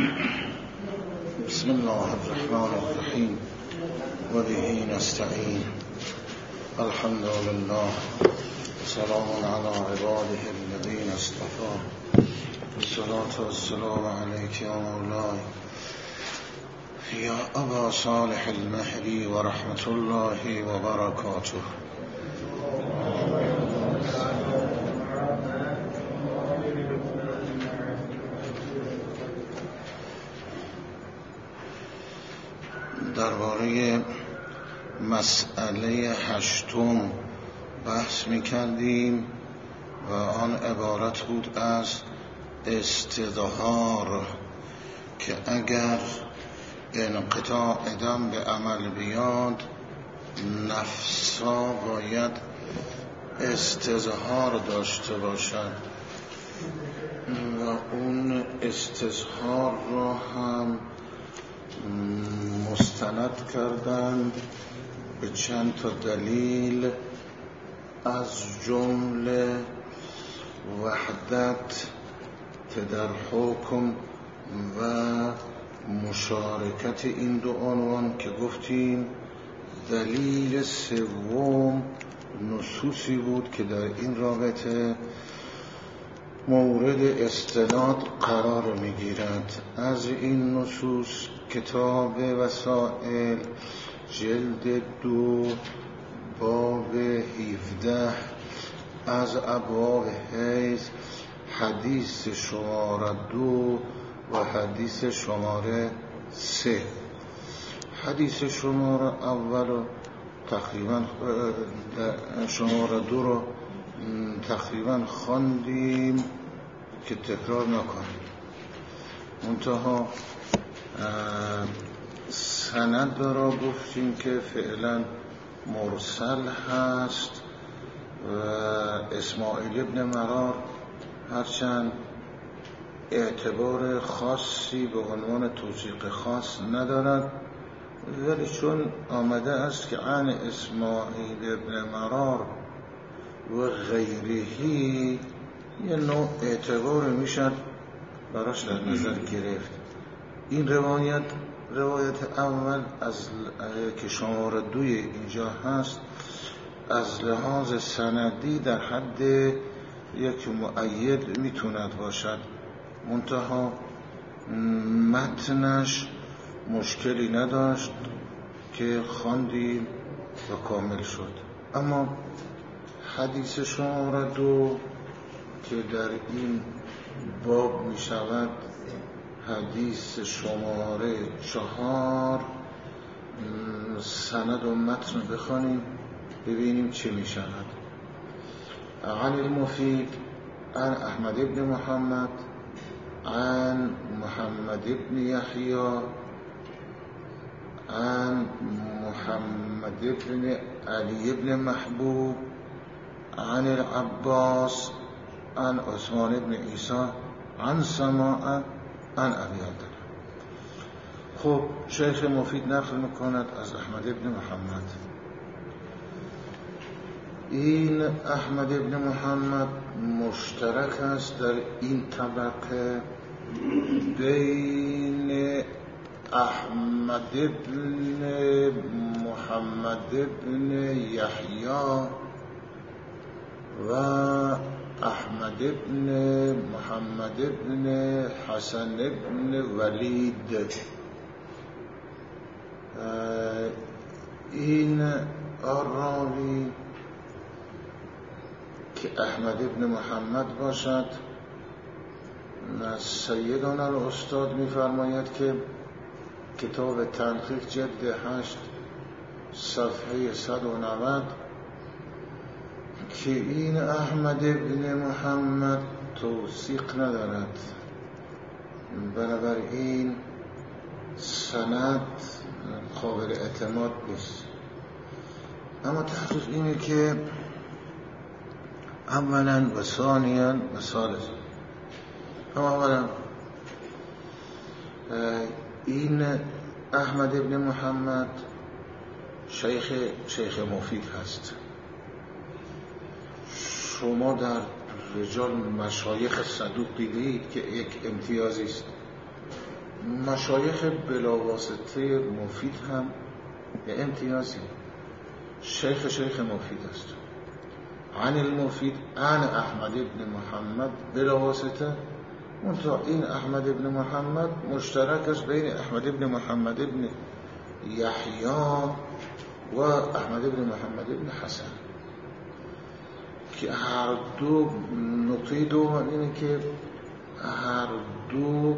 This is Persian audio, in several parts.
بسم الله الرحمن الرحیم و به نستعین. الحمد لله سلام علی عباده الذین اصطفى. الصلاة والسلام علیک یا مولاي یا ابا صالح المهری و رحمت الله و برکاته. درباره مسئله 8 بحث می‌کردیم و آن عبارت بود از استظهار، که اگر انقطاع دم به عمل بیاد، نفسا باید استظهار داشته باشد و اون استظهار را هم مستند کردند به چند تا دلیل، از جمله وحدت در حکم و مشارکت این دو عنوان که گفتیم. دلیل سوم نصوصی بود که در این رابطه مورد استناد قرار میگیرد. از این نصوص کتاب وسائل جلد 2 باب 17 از ابواب حیض حدیث شماره 2 و حدیث شماره 3. حدیث شماره اول رو تقریبا شماره 2 رو تقریبا خواندیم که تکرار نکنیم. منتها سند را گفتیم که فعلا مرسل هست و اسماعیل ابن مرار هرچند اعتبار خاصی به عنوان توثیق خاص ندارد، ولی چون آمده است که عن اسماعیل ابن مرار و غیرهی، یه نوع اعتبار میشد براش در نظر گرفت. این روایت اول از که شماره 2 اینجا هست، از لحاظ سندی در حد یک مؤید میتوند باشد، منتها متنش مشکلی نداشت که خواندیم و کامل شد. اما حدیث شماره 2 که در این باب می شود حدیث شماره 4، سند و متن بخوانیم ببینیم چه می شود. عن المفید عن احمد ابن محمد عن محمد ابن یحیی عن محمد ابن علی ابن محبوب عن العباس عن عثمان ابن عیسی عن سماع عن ابی عبدالله. خب شیخ مفید نقل میکند از احمد ابن محمد. این احمد ابن محمد مشترک است در این طبقه بین احمد ابن محمد ابن یحیی و احمد ابن محمد ابن حسن ابن ولید. این راوی که احمد ابن محمد باشد، سیدنا الاستاد می‌فرماید که کتاب تلخیص جلد 8 صفحه 190 که این احمد ابن محمد توثیق ندارد، بنابراین سند قابل اعتماد نیست. اما تحقیق اینه که اولا و ثانیا و ثالثا، اما اولا این احمد ابن محمد شیخ مفید هست. شما در رجال مشایخ صدوق دیدید که یک امتیازی است. مشایخ بلاواسطه مفید هم یه امتیازی، شیخ مفید است. عن المفید عن احمد ابن محمد بلاواسطه، منتها این احمد ابن محمد مشترک است بین احمد ابن محمد ابن یحیی و احمد ابن محمد ابن حسن، که هر دو نقطه دوم اینه که هر دو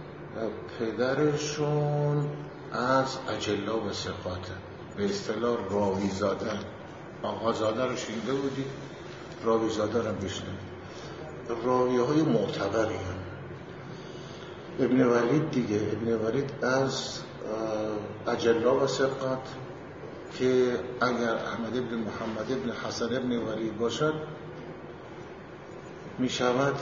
پدرشون از اجلا و ثقاته، به اصطلاح راوی زاده. آقا زاده رو شنیده بودید، راوی زاده رو بشنید. راوی های معتبری هم. ابن ولید دیگه، ابن ولید از اجلا و ثقات، که اگر احمد ابن محمد ابن حسن ابن ولید باشد می شود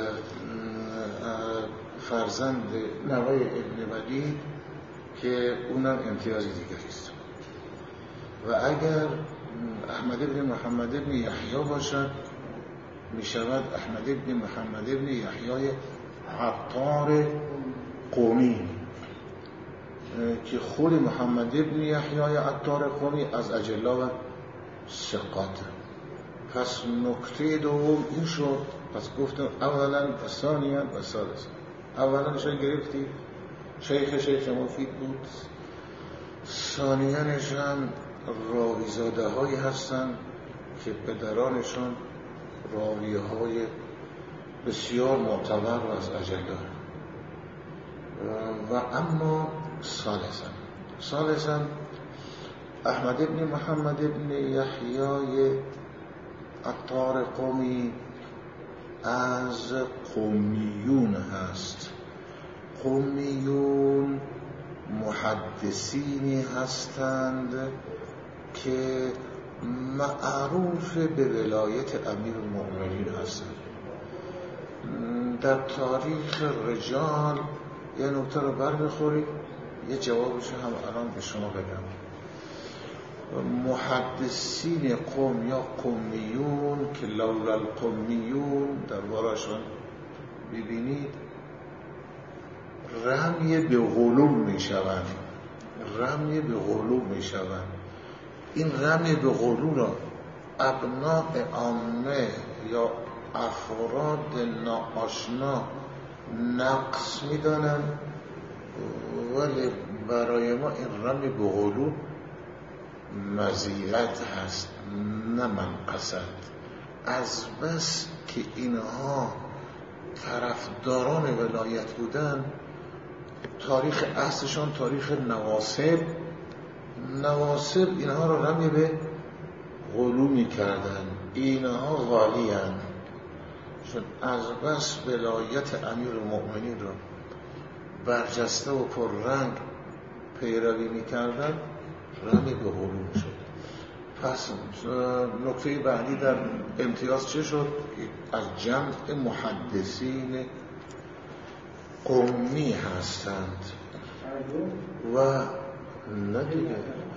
فرزند نوای ابن ولید، که اونم امتیاز دیگری است. و اگر احمد ابن محمد ابن یحیی باشد می شود احمد ابن محمد ابن یحیی عطار قومی، که خود محمد ابن یحیی عطار قومی از اجلا و ثقاته. پس نکته دوم این شد. پس گفتم اولا و ثانیا و ثالثا. اولا شو گرفتی شیخ مفید بود، ثانیانش هم راویزاده هایی هستن که پدرانشون راوی های بسیار معتبر و از اجلا. و اما ثالثا احمد ابن محمد ابن یحیی عطار قومی از قومیون هست. قومیون محدثینی هستند که معروف به ولایت امیر المؤمنین هستند. در تاریخ رجال یه نکته رو بر بخورید، یه جوابش هم الان به شما بگم. محدثین قوم یا قومیون که لولا القومیون در بارشون ببینید رمی به غلو می شوند. این رمی به غلو را ابناء عامه یا افراد ناآشنا نقص میدانن، ولی برای ما این رمی به غلو مزیت هست نه منقصت. از بس که اینها طرفداران ولایت بودن، تاریخ اصلشان تاریخ نواسب اینها رو رمی به غلو میکردن. اینها غالیان، چون از بس ولایت امیر المؤمنین رو برجسته و پررنگ پیروی میکردن، رمی به غلو شد. پس نکته بعدی در امتیاز چه شد؟ از جمع محدثین قومی هستند و نه دیگه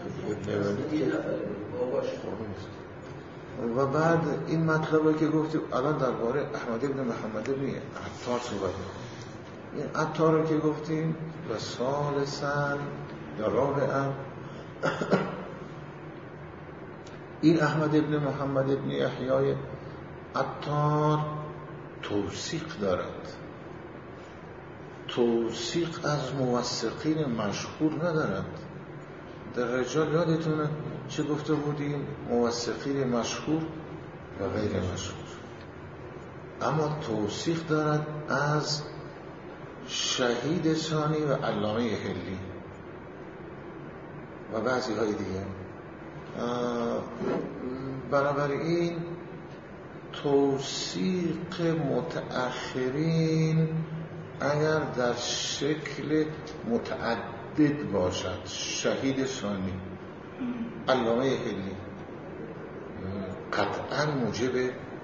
و بعد این مطلبی که گفتیم الان درباره احمد ابن محمد ابن عطار صحبت این عطار رو که گفتیم و ثالثاً یا رابعاً این احمد ابن محمد ابن یحیی عطار توثیق دارد. توثیق از موثقین مشهور ندارد. در رجال یادتونه چه گفته بودیم؟ موثقین مشهور و غیر مشهور. اما توثیق دارد از شهید ثانی و علامه حلی و بعضی های دیگه. بنابراین توثیق متأخرین اگر در شکل متعدد باشد، شهید ثانی، علامه حلی، قطعا موجب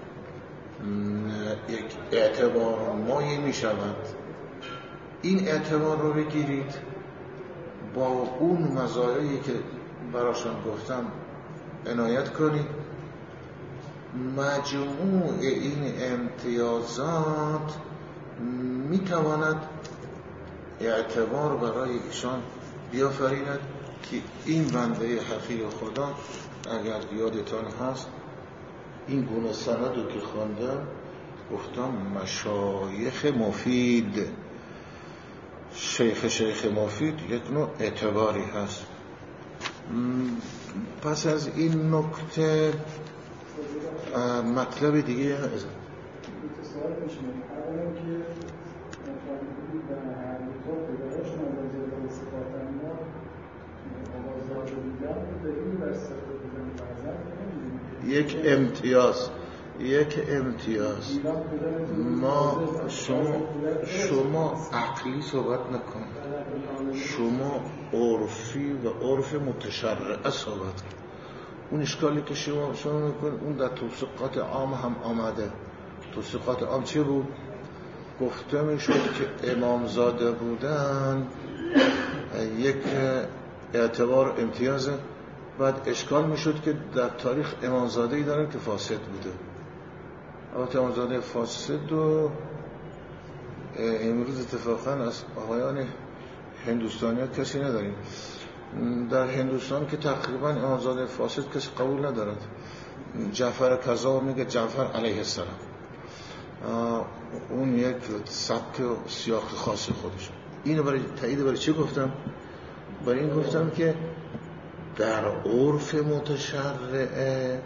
یک اعتبار مایی می شود. این اعتبار رو بگیرید با اون مزایایی که براشون گفتم عنایت کنید. مجموع این امتیازات می تواند اعتبار برای ایشان بیافریند که این بنده حقیر خدا اگر یادتان هست این گونه سندو که خواندم گفتم مشایخ مفید، شیخ مفید یک نوع اعتباری هست. پس از این نکته مطلب دیگه یک امتیاز ما شما عقلی صحبت نکنید، شما عرفی و عرف متشرعه صحبت کنید. اون اشکالی که شما میکنید اون در توثیقات عام هم آمده. توثیقات عام چه بود؟ گفته میشد که امامزاده بودن یک اعتبار امتیازه. بعد اشکال میشد که در تاریخ امامزاده‌ای دارن که فاسد بوده. البته امامزاده فاسد و امروز اتفاقا از آقایان هندوستانی ها کسی نداریم. در هندوستان که تقریبا امامزاده فاسد کسی قبول ندارد. جعفر کذاب میگه جعفر علیه السلام، اون یک سبک و سیاق خاص خودش. اینو برای تایید برای چی گفتم؟ برای این گفتم که در عرف متشرعه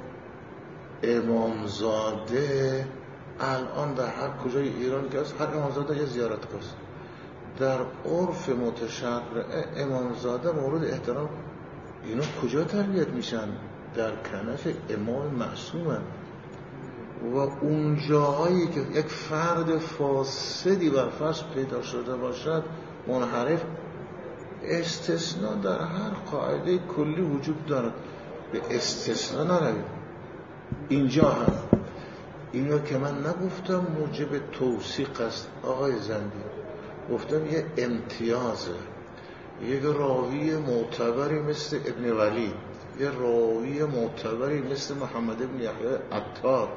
امامزاده الان در هر کجای ایران که هست هر امامزاده یه زیارتگاه است. در عرف متشرعه امامزاده مورد احترام. اینا کجا تربیت میشن؟ در کنف امام معصومن. و اون جاهایی که یک فرد فاسدی بر فرض پیدا شده باشد منحرف، استثناء در هر قاعده کلی وجود دارد، به استثناء نروید. اینجا هم اینو که من نگفتم موجب توثیق است آقای زندی، گفتم یه امتیازه. یک راوی معتبری مثل ابن ولید، یه راوی معتبری مثل محمد ابن یحیی عطار،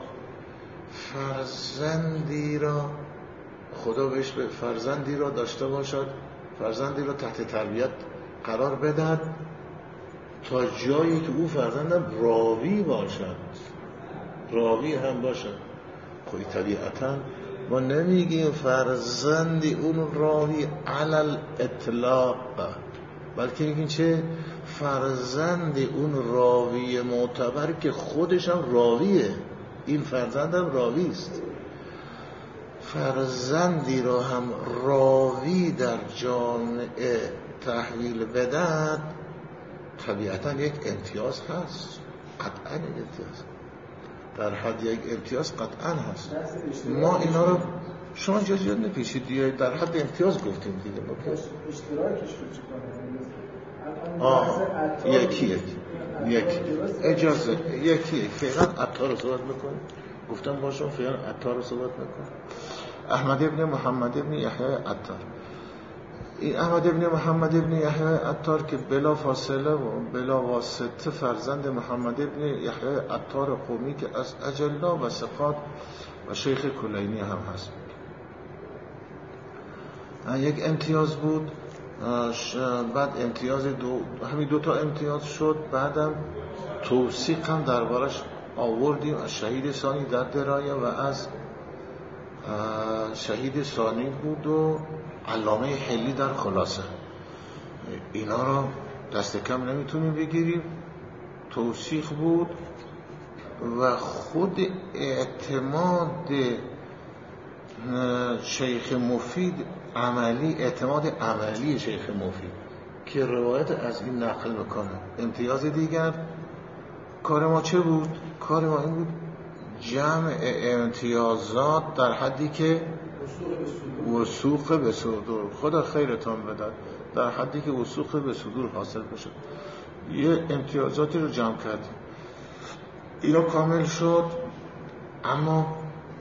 فرزندی را خدا بهش به فرزندی را داشته باشد، فرزندی را تحت تربیت قرار بدهد تا جایی که او فرزندم راوی باشد، راوی هم باشد. خب طبیعتا ما نمیگیم فرزندی اون راوی علل اطلاق، بلکه میگیم چه؟ فرزندی اون راوی معتبر که خودش هم راویه، این فرزندم راوی است. فرزندی را هم راوی در جامعه تحویل بدن طبیعتا یک امتیاز هست، قطعا یک امتیاز، در حد یک امتیاز قطعا هست. ما اینا رو شما جزئیات نپیچید دیگه، در حد امتیاز گفتیم دیگه. اشتراکش رو یکی اجازه یکی فعلا عطار رو صحبت میکنه، گفتم باشم فعلا عطار رو صحبت میکنه. احمد ابن محمد ابن یحیی عطار، این احمد ابن محمد ابن یحیی عطار که بلا فاصله و بلا واسطه فرزند محمد ابن یحیی عطار قومی که از اجلا و ثقات و شیخ کلینی هم هست، یک امتیاز بود. بعد امتیاز همین دو تا امتیاز شد. بعدم توثیق هم دربارش آوردیم از شهید ثانی در درایه و از شهید ثانی بود و علامه حلی در خلاصه. اینا رو دست کم نمیتونیم بگیریم. توثیق بود و خود اعتماد شیخ مفید عملی، اعتماد عملی شیخ مفید که روایت از این نقل میکنه. امتیاز دیگر کار ما چه بود؟ کار ما این بود جمع امتیازات در حدی که وثوق به صدور، خدا خیرتان بدد، در حدی که وثوق به صدور حاصل بشه یه امتیازاتی رو جمع کردیم. اینا کامل شد. اما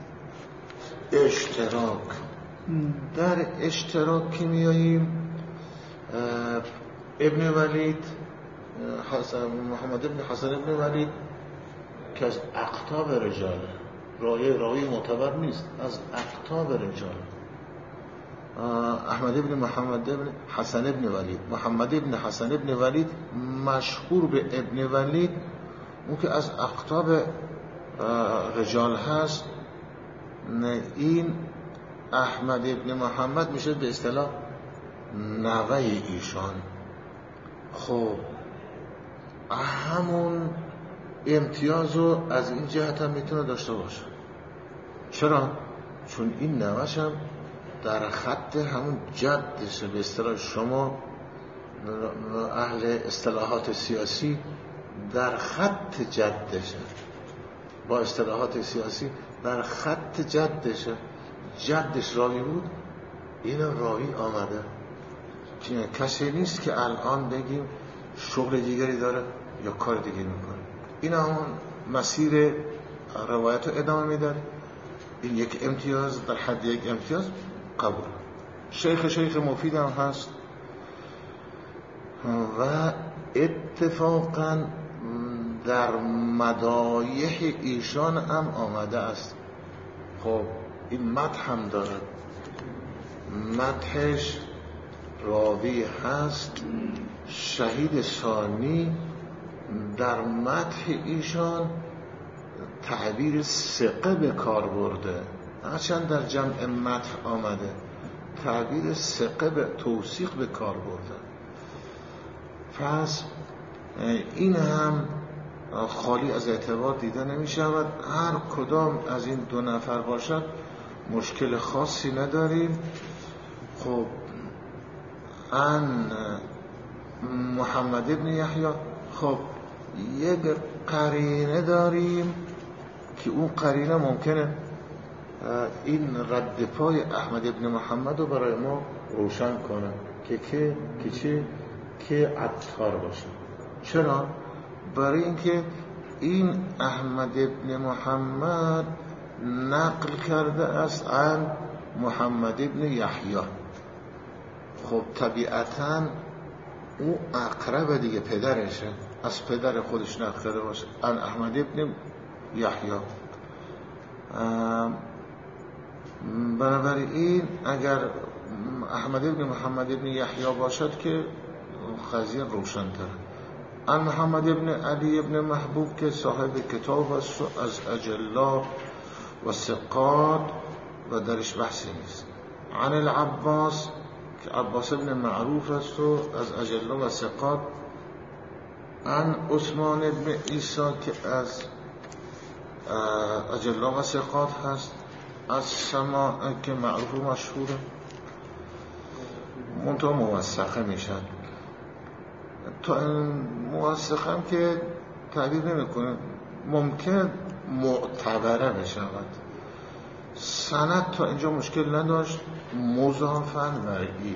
اشتراک، در اشتراک که میاییم ابن ولید محمد ابن حسن ابن ولید که از اقطاب رجاله، راوی معتبر نیست، از اقطاب رجال، احمد ابن محمد ابن حسن ابن ولید. محمد ابن حسن ابن ولید مشهور به ابن ولید، اون که از اقطاب رجال هست. این احمد ابن محمد میشه به اصطلاح نوه ایشان. خب همون امتیاز رو از این جهت هم میتونه داشته باشه. چرا؟ چون این نوه‌ش هم در خط همون جدشه. به اصطلاح شما اهل اصطلاحات سیاسی در خط جدشه، با اصطلاحات سیاسی در خط جدشه. جدش راوی بود، این راوی آمده. کسی نیست که الان بگیم شغل دیگری داره یا کار دیگری میکنه. این همون مسیر روایت رو ادامه میده. این یک امتیاز، در حد یک امتیاز قبول. شیخ مفید هم هست و اتفاقا در مدایح ایشان هم آمده است. خب این مدح هم دارد، مدحش راوی هست شهید ثانی. در مدح ایشان تعبیر ثقه به کار برده، هرچند در جمع مدح آمده تعبیر ثقه به توثیق به کار برده. پس این هم خالی از اعتبار دیده نمی شود. هر کدام از این دو نفر باشد مشکل خاصی نداریم. خب ان محمد ابن یحیی، خب یک قرینه داریم که اون قرینه ممکنه این رد پای احمد ابن محمد رو برای ما روشن کنه که عطار باشه. چرا؟ برای اینکه این احمد ابن محمد نقل کرده است عن محمد ابن یحیی. خب طبیعتاً او اقرب دیگه، پدرشه، از پدر خودش نقل کرده باشه عن احمد ابن یحیی. بنابراین اگر احمد ابن محمد ابن یحیی باشد که قضیه روشن تر. عن محمد ابن علی ابن محبوب که صاحب کتاب است از اجلا و ثقات و درش بحثی نیست. عن العباس که عباس ابن معروف است و از اجلا و ثقات. عن عثمان ابن عیسی که از اجلا و ثقات هست. از سماع که معروف و مشهوره، منطقه موثقه میشن. تا موثقه هم که تعبیر نمیکنه، ممکن معتبره بشود. سند تا اینجا مشکل نداشت، مضافاً مرئی.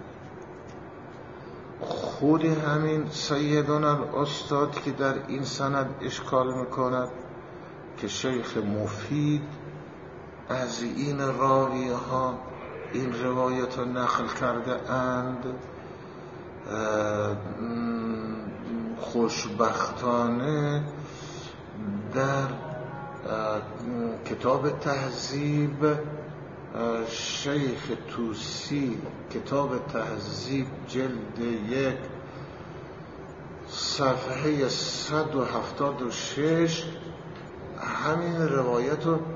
خود همین سیدنا الاستاد که در این سند اشکال میکند که شیخ مفید از این راوی ها این روایت رو نقل کرده اند، خوشبختانه در کتاب تهذیب شیخ توسی، کتاب تهذیب جلد 1 صفحه 176 همین روایت رو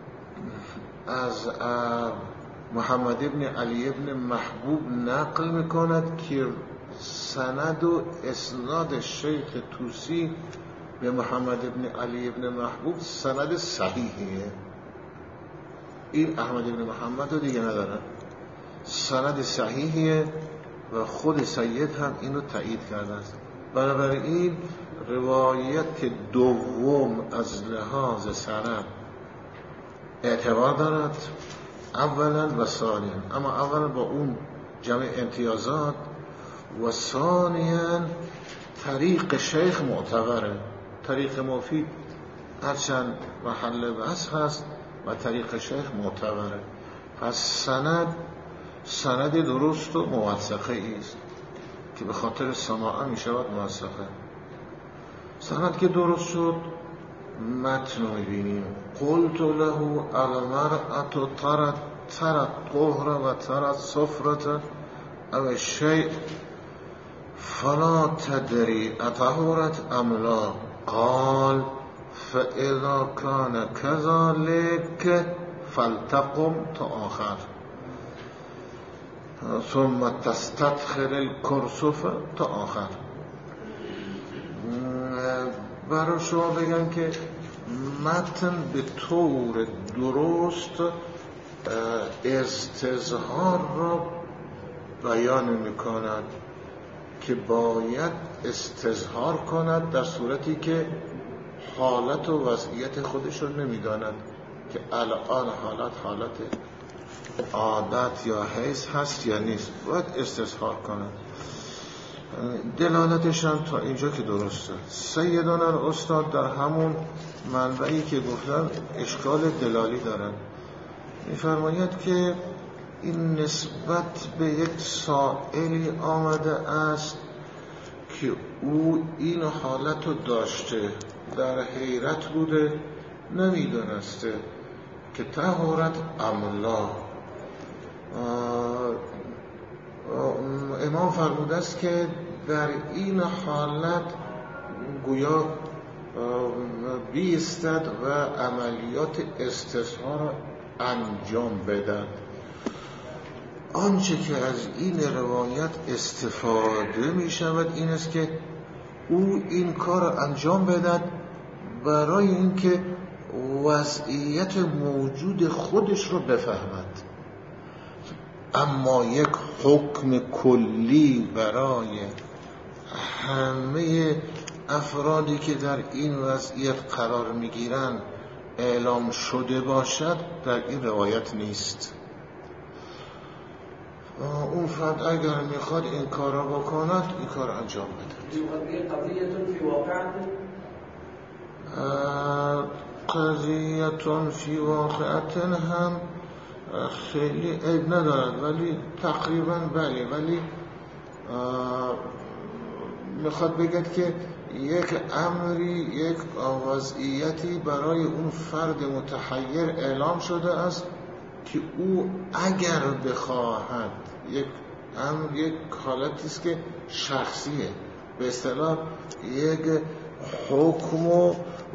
از محمد ابن علی ابن محبوب نقل میکند که سند و اسناد شیخ توسی به محمد ابن علی ابن محبوب سند صحیحیه. این احمد ابن محمد رو دیگه ندارن، سند صحیحیه و خود سید هم اینو تایید کرده است. بنابراین روایت دوم از لحاظ سند اعتبار دارد اولا و ثانیا، اما اولا با اون جمع امتیازات و ثانیا طریق شیخ معتبره. طریق مفید هرچند محل بحث هست و طریق شیخ معتبره. پس سند درست و موثقه است که به خاطر سماعه می شود موثقه. سند که درست شد متن رو می بینیم. قلت له المرأة طرت ترى الطهر و ترى الصفرة او الشيء فلا تدري أطهرت أم لا قال فإذا كان كذلك فلتقم تا آخر ثم تستدخل الكرسف تا آخر. برای شما بگم که متن به طور درست استظهار را بیان می‌کند که باید استظهار کند در صورتی که حالت و وضعیت خودش رو نمی‌داند که الان حالت عادت یا حیض هست یا نیست، باید استظهار کند. دلالتش هم تا اینجا که درسته. سیدان الاستاد در همون منبعی که گفتن اشکال دلالی دارن، می‌فرماید که این نسبت به یک سائلی آمده است که او این حالت رو داشته، در حیرت بوده، نمیدونسته که طهارت املا. امام فرموده است که در این حالت گویا بیستد و عملیات استظهار انجام بدن. آنچه که از این روایت استفاده می شود این است که او این کار انجام بدهد برای اینکه وضعیت موجود خودش رو بفهمد. اما یک حکم کلی برای همه افرادی که در این وضعیت قرار میگیرن اعلام شده باشد در این روایت نیست. اون فرد اگر میخواد این کار را بکند این کار انجام بده. قضیتون فی واقعت هم خیلی عیب ندارد، ولی تقریبا بله، ولی میخواد بگید که یک امری، یک وضعیتی برای اون فرد متحیر اعلام شده است که او اگر بخواهد، یک امر، یک حالتی است که شخصیه، به اصطلاح یک حکم و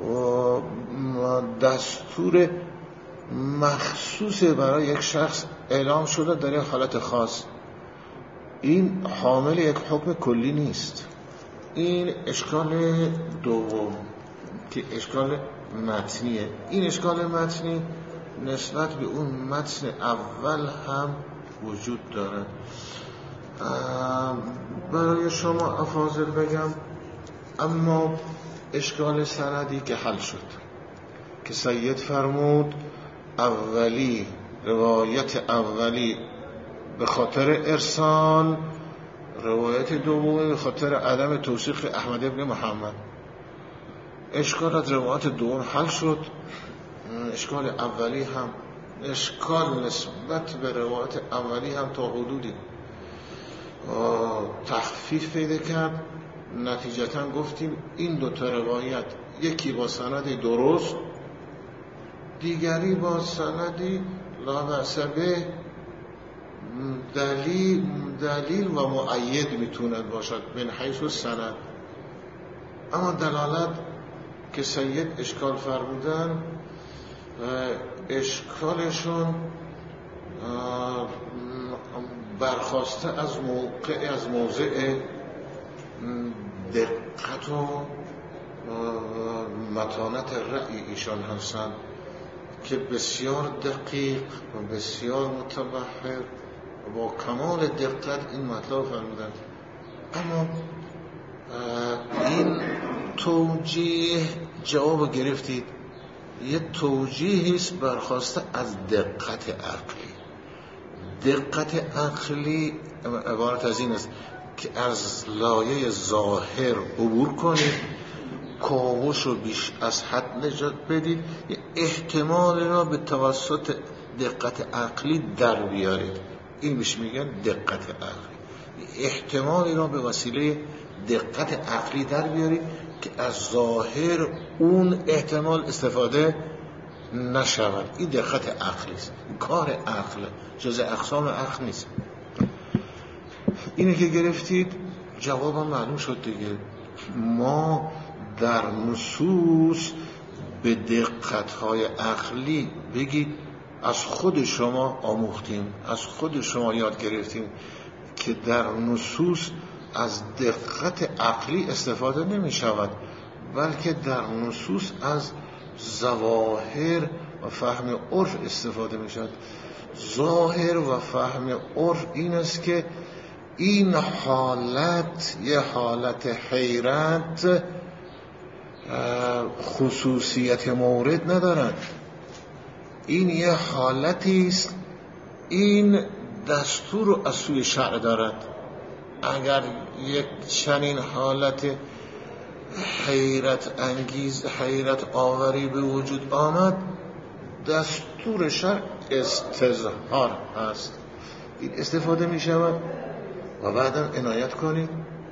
دستور مخصوص برای یک شخص اعلام شده در یک حالت خاص، این حامل یک حکم کلی نیست. این اشکال دوم که اشکال متنیه. این اشکال متنی نسبت به اون متن اول هم وجود داره. برای شما افاضل بگم، اما اشکال سندی که حل شد که سید فرمود اولی، روایت اولی به خاطر ارسال، روایت دومی به خاطر عدم توثیق احمد ابن محمد. اشکال از روایت دوم حل شد. اشکال اولی هم، اشکال نسبت به روایت اولی هم تا حدودی تخفیف پیدا کرد. نتیجتا گفتیم این دو تا روایت، یکی با سند درست، دیگری با سندی لا بأس به، دلیل و مؤید میتوند باشد من حیث سند. اما دلالت که سید اشکال فرمودن، اشکالشون برخواسته از موضع دقت و متانت رأی ایشان هستند که بسیار دقیق و بسیار متبحر و با کمال دقت این مطلب فرمودند. اما این توجیه جواب گرفتید، یه توجیهی است برخواسته از دقت عقلی. دقت عقلی عبارت از این است که از لایه ظاهر عبور کنید، کاوش رو بیش از حد نجات بدید، یه احتمال را به توسط دقت عقلی در بیارید. این بهش میگن دقت عقلی. احتمالی را به وسیله دقت عقلی در بیارید که از ظاهر اون احتمال استفاده نشود. این دقت عقلی است، کار عقل، جز اقسام عقل نیست. اینه که گرفتید، جوابم معلوم شد دیگه. ما در نصوص به دقت‌های عقلی بگید از خود شما آموختیم، از خود شما یاد گرفتیم که در نصوص از دقت عقلی استفاده نمی شود، بلکه در نصوص از ظواهر و فهم عرف استفاده می شود. ظاهر و فهم عرف این است که این حالت یه حالت حیرت خصوصیت مورد ندارد، این یه حالتی است، این دستور رو از سوی شرع دارد. اگر یک چنین حالت حیرت انگیز، حیرت آوری به وجود آمد، دستور شرع استظهار هست، این استفاده می شود. و بعدم عنایت کنید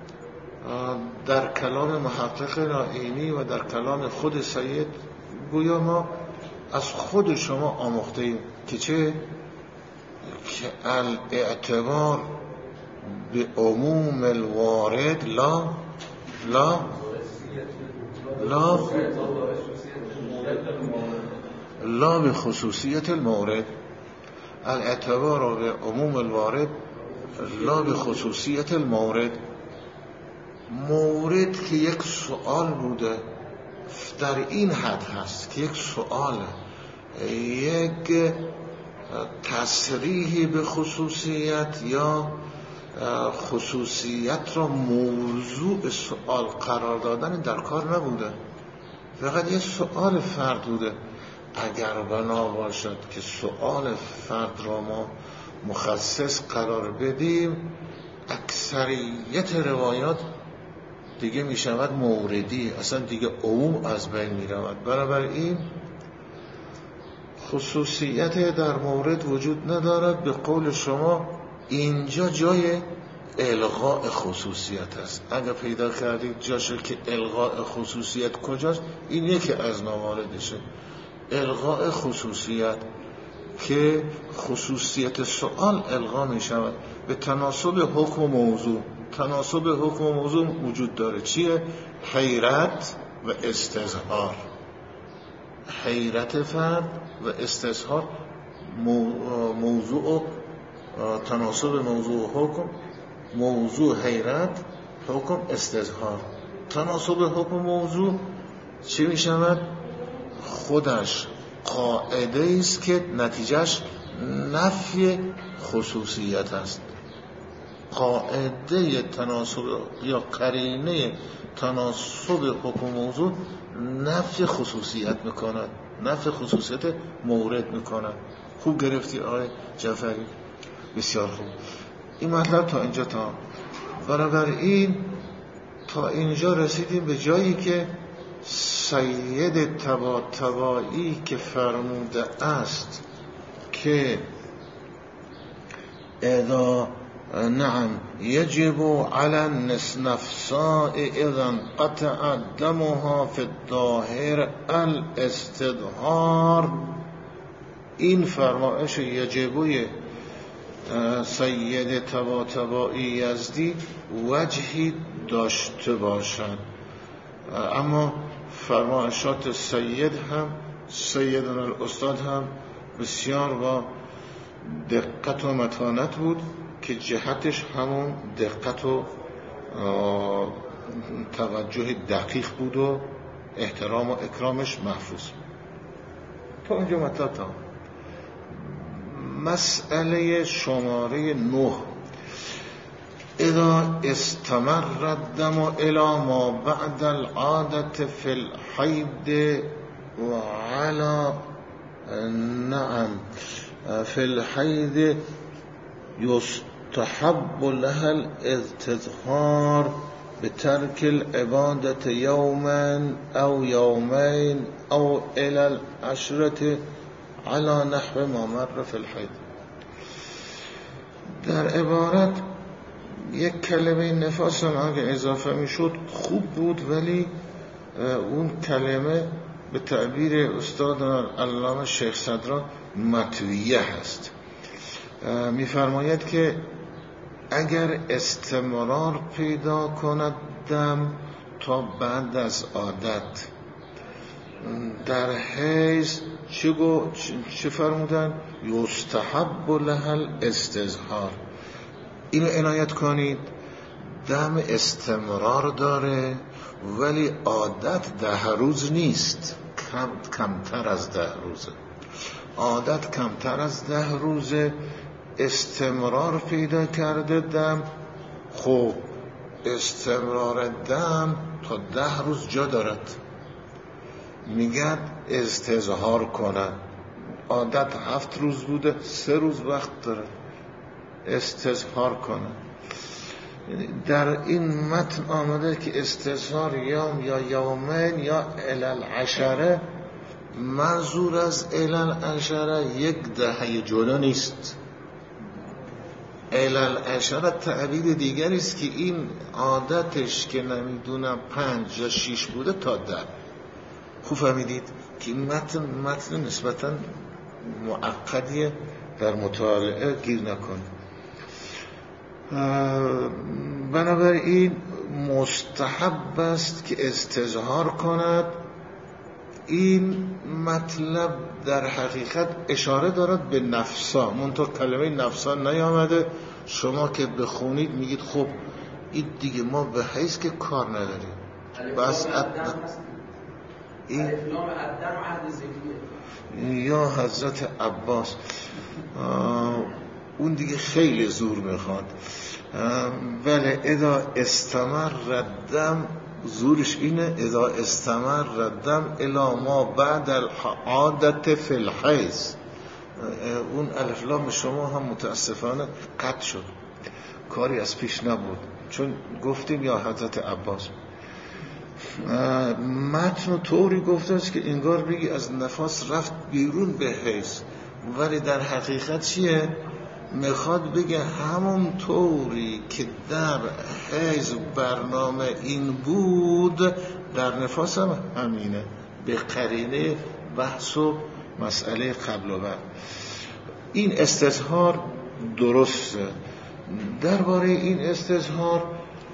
در کلام محقق نائینی و در کلام خود سید گویا ما از خود شما آموخته ایم که چه؟ که الاعتبار به عموم الوارد لا به خصوصیت المورد. الاعتبار به عموم الوارد لا به خصوصیت المورد. مورد که یک سوال بوده در این حد هست که یک سوال، یک تصریح به خصوصیت یا خصوصیت را موضوع سوال قرار دادن در کار نبوده، فقط یک سوال فرد بوده. اگر بنا باشد که سوال فرد را ما مخصص قرار بدیم، اکثریت روایات دیگه می شود موردی، اصلا دیگه عموم از بین می رود. بنابراین خصوصیت در مورد وجود ندارد. به قول شما اینجا جای الغاء خصوصیت است. اگر پیدا کردید جاشه که الغاء خصوصیت کجاست، این یکی از مواردشه، الغاء خصوصیت، که خصوصیت سوال الغا می شود به تناسب حکم و موضوع. تناسب حکم و موضوع وجود داره، چیه؟ حیرت و استظهار. حیرت فرد و استظهار، موضوع و تناسب موضوع و حکم، موضوع حیرت، حکم استظهار. تناسب حکم و موضوع چی می شود؟ خودش قاعده است که نتیجهش نفی خصوصیت است. قاعده تناسب یا قرینه تناسب حکم موضوع نفی خصوصیت میکند، نفی خصوصیت مورد میکند. خوب گرفتی آقای جعفری؟ بسیار خوب. این مطلب تا اینجا تمام. بنابراین تا اینجا رسیدیم به جایی که سید طباطبایی که فرموده است که اذا نعم يجب على النفساء اذا قطع دمها في الظاهر الاستظهار، این فرمایش یجبوی سید طباطبایی یزدی وجهی داشته باشد، اما فرمایشات سید هم، سیدنا الاستاد هم بسیار با دقت و متانت بود که جهتش همون دقت و توجه دقیق بود و احترام و اکرامش محفوظ. تا اینجا مطلب تمام. مسئله شماره 9: اذا استمر الدم الى ما بعد العادة في الحيض وعلى نعم في الحيض يستحب لها الاستظهار بترك العبادة يوما او يومين او الى العشرة على نحو ما مر في الحيض. در عبارت یک کلمه نفاس هم اگه اضافه می شد خوب بود، ولی اون کلمه به تعبیر استاد علامه شیخ صدرا مطویه هست. میفرماید که اگر استمرار پیدا کند دم تا بعد از عادت در حیض چه فرمودن؟ یستحب لها الاستظهار. اینو عنایت کنید، دم استمرار داره ولی عادت 10 روز نیست، کمتر از 10 روزه. عادت کمتر از 10 روزه، استمرار پیدا کرده دم. خب استمرار دم تا 10 روز جا دارد، میگن استظهار کنه. عادت 7 روز بوده، 3 روز وقت داره استظهار کنه. در این متن آمده که استظهار یوم یا یومین یا الالعشره. منظور از الالعشره 1 دهه جلو نیست. الالعشره تعبیر دیگری است که این عادتش که نمیدونم 5 یا 6 بوده تا 10. خوب فهمیدید که این متن نسبتاً معقدیه، در مطالعه گیر نکنید. بنابراین مستحب است که استظهار کند. این مطلب در حقیقت اشاره دارد به نفسا، منطور کلمه نفسا نیامده. شما که بخونید میگید خب این دیگه ما به حیث که کار نداریم. بس این یا حضرت عباس اون دیگه خیلی زور میخواد. بله اذا استمر الدم، زورش اینه اذا استمر الدم الی ما بعد العادت فی الحیض. اون الف لام شما هم متاسفانه قطع شد، کاری از پیش نبود، چون گفتیم یا حضرت عباس. متن طوری گفته است که انگار بگی از نفاس رفت بیرون به حیض، ولی در حقیقت چیه؟ میخواد بگه همون طوری که در حیض برنامه این بود در نفاس هم همینه، به قرینه بحث و مسئله قبل و بعد. این استظهار درسته. درباره این استظهار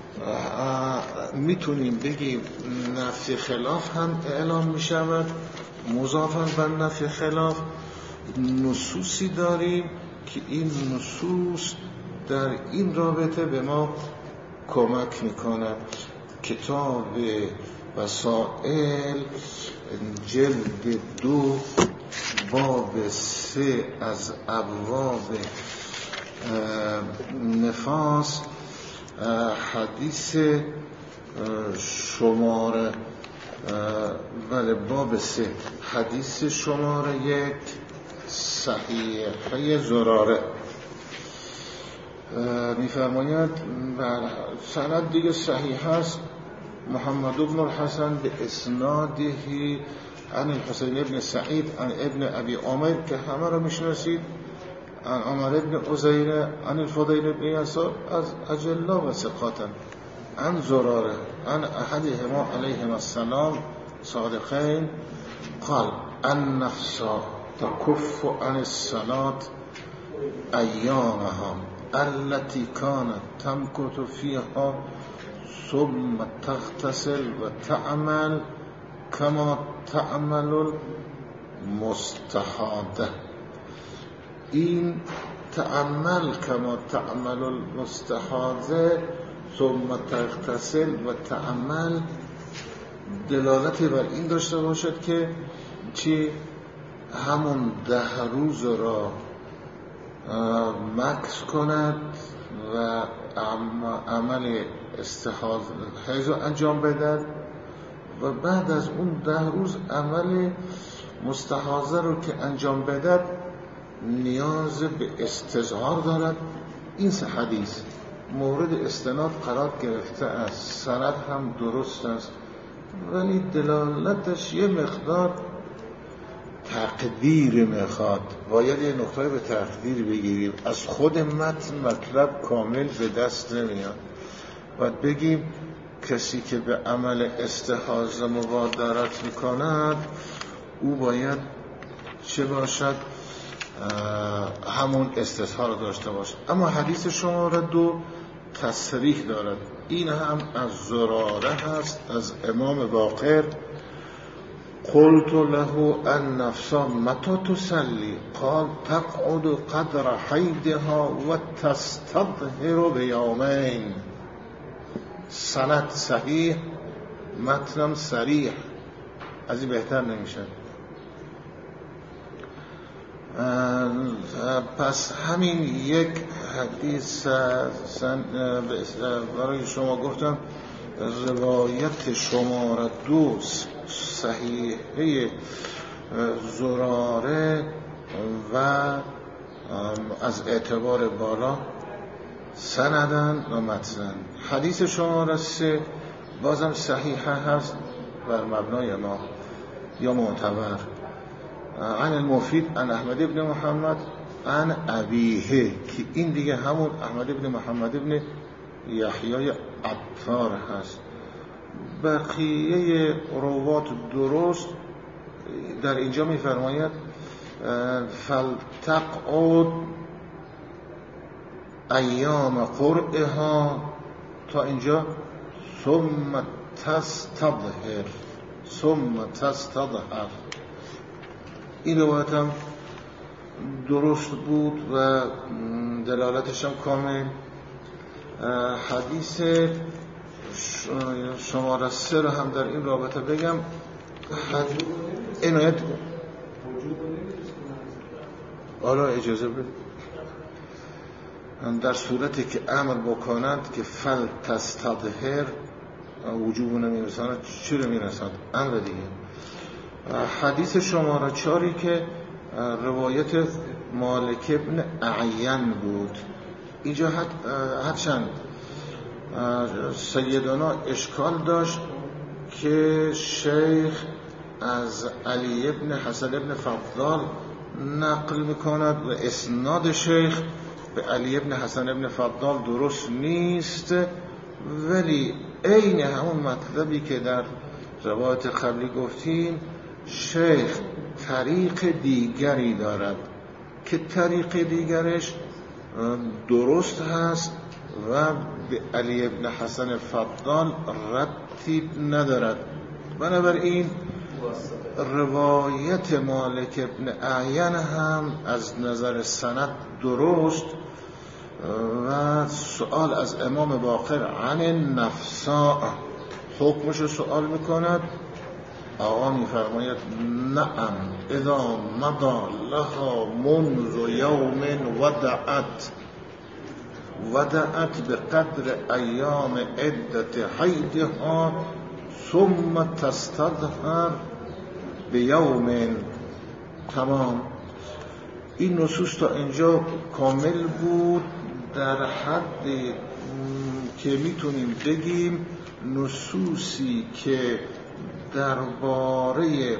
میتونیم بگیم نفی خلاف هم اعلام میشود. مضافاً بر نفی خلاف نصوصی داریم که این نصوص در این رابطه به ما کمک میکنه. کتاب وسائل جلد 2 باب 3 از ابواب نفاس، حدیث شماره بله باب 3 حدیث شماره 1 صحیحه زراره میفرماید. سند دیگه صحیح هست. محمد بن الحسن به اسناده عن الحسین ابن سعید عن ابن ابی عمر که همه رو میشناسید، عن عمر ابن عزیر عن الفضیل ابن یسار از اجلا و ثقاتا عن زراره عن احدهما علیهما السلام صادقین قال النفس تكف عن الصلاة أيامها التي كانت تمكث فيها ثم تغتسل وتعمل كما تعمل المستحاضة. این تعمل كما تعمل المستحاضة ثم تغتسل و تعمل دلالتی بر این داشته باشد که چی؟ همون 10 روز را مکث کند و عمل حیض انجام بدهد و بعد از اون 10 روز عمل مستحاضه رو که انجام بدهد نیاز به استظهار دارد. این حدیث مورد استناد قرار گرفته است، سند هم درست است، ولی دلالتش یه مقدار تقدیر میخواد. باید یه نقطه به تقدیر بگیریم. از خود متن مطلب کامل به دست نمیاد. باید بگیم کسی که به عمل استحاضه مبادرت میکند او باید چه باشد؟ همون استظهار داشته باشد. اما حدیث شماره 2 تصریح دارد، این هم از زراره هست، از امام باقر. قلت له النفسا متى تصلي قال تقعد قدر حیدها و تستظهر بیومین. سند صحیح، متنم صریح، از این بهتر نمیشه. پس همین یک حدیث برای شما گفتم. روایت شماره 2 صحیحه زراره و از اعتبار بالا سندن و متنن. حدیث شماره 3 بازم صحیحه هست بر مبنای ما یا معتبر. عن المفید عن احمد ابن محمد عن ابیه، که این دیگه همون احمد ابن محمد ابن یحیی عطار هست. بقیه روات درست. در اینجا میفرماید فلتقعد ایام قرئها تا اینجا، ثم تستظهر. این روایت هم درست بود و دلالتش هم کامل. حدیث شماره 3 رو هم در این رابطه بگم. عنایت آره اجازه بده. در صورتی که امر بکنند که فل تستظهر وجوب نمیرساند، چی رو میرساند؟ امر دیگه. حدیث شماره 4 که روایت مالک ابن اعین بود. اینجا هرچند سیدنا اشکال داشت که شیخ از علی ابن حسن ابن فضال نقل میکند و اسناد شیخ به علی ابن حسن ابن فضال درست نیست، ولی عین همون مطلبی که در روایت قبلی گفتیم، شیخ طریق دیگری دارد که طریق دیگرش درست هست و به علی ابن حسن فضال ربطی ندارد. بنابراین روایت مالک ابن اعین هم از نظر سند درست و سؤال از امام باقر عن النفساء حکمش رو سؤال میکند. آقا میفرماید نعم اذا مضى لها منذ یوم ودعت بقدر ایام عدت حیدها ثم تستظهر بیوم. تمام. این نصوص تا اینجا کامل بود، در حدی که میتونیم بگیم نصوصی که درباره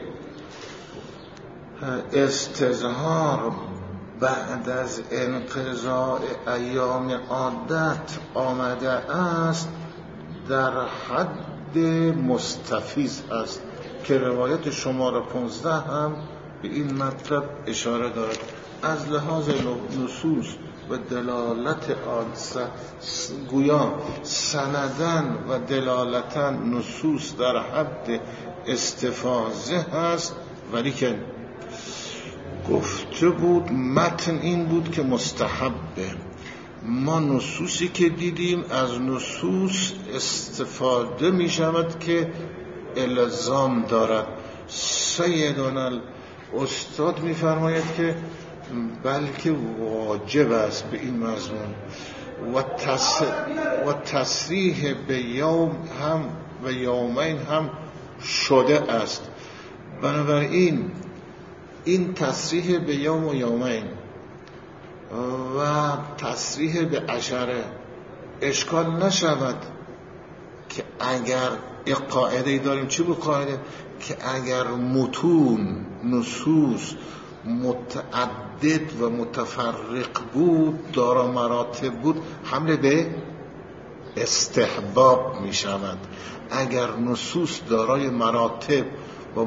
استظهار بعد از انقضاء ایام عادت آمده است در حد مستفیض است که روایت شماره 15 هم به این مطلب اشاره دارد. از لحاظ نصوص و دلالت گویا سندن و دلالتن نصوص در حد استفاضه هست، ولی که گفته بود متن این بود که مستحبه. ما نصوصی که دیدیم از نصوص استفاده می شود که الزام دارد. سیدنا استاد می فرماید که بلکه واجب است به این مضمون و تصریح به یوم هم و یومین هم شده است. بنابراین این تصریح به یوم و یومین و تصریح به عشره اشکال نشود که اگر یک قاعده داریم. چی بود قاعده؟ که اگر متون نصوص متعدد و متفرق بود، دارا مراتب بود، حمله به استحباب می شود. اگر نصوص دارای مراتب و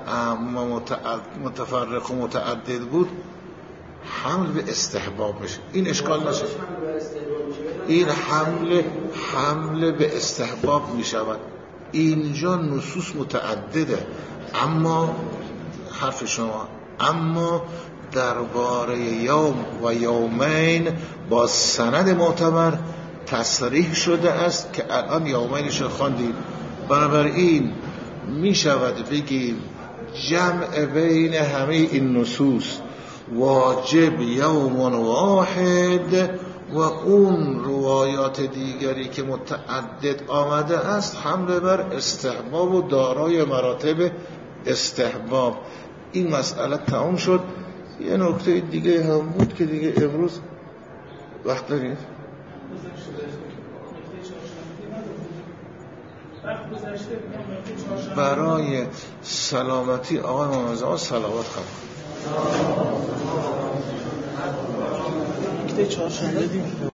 متفرق و متعدد بود حمل به استحباب میشه. این اشکال نشه، این حمل به استحباب می شود. اینجا نصوص متعدده، اما حرف شما، اما درباره یوم و یومین با سند معتبر تصریح شده است که الان یومینش خواندید. بنابراین می شود بگیم جمع بین همه این نصوص واجب یوم واحد و اون روایات دیگری که متعدد آمده است حمل بر استحباب و دارای مراتب استحباب. این مسئله تمام شد. یه نکته دیگه هم بود که دیگه امروز وقت دارید. برای سلامتی آقای محمد زمان صلوات خواهد. نکته چهارشنبه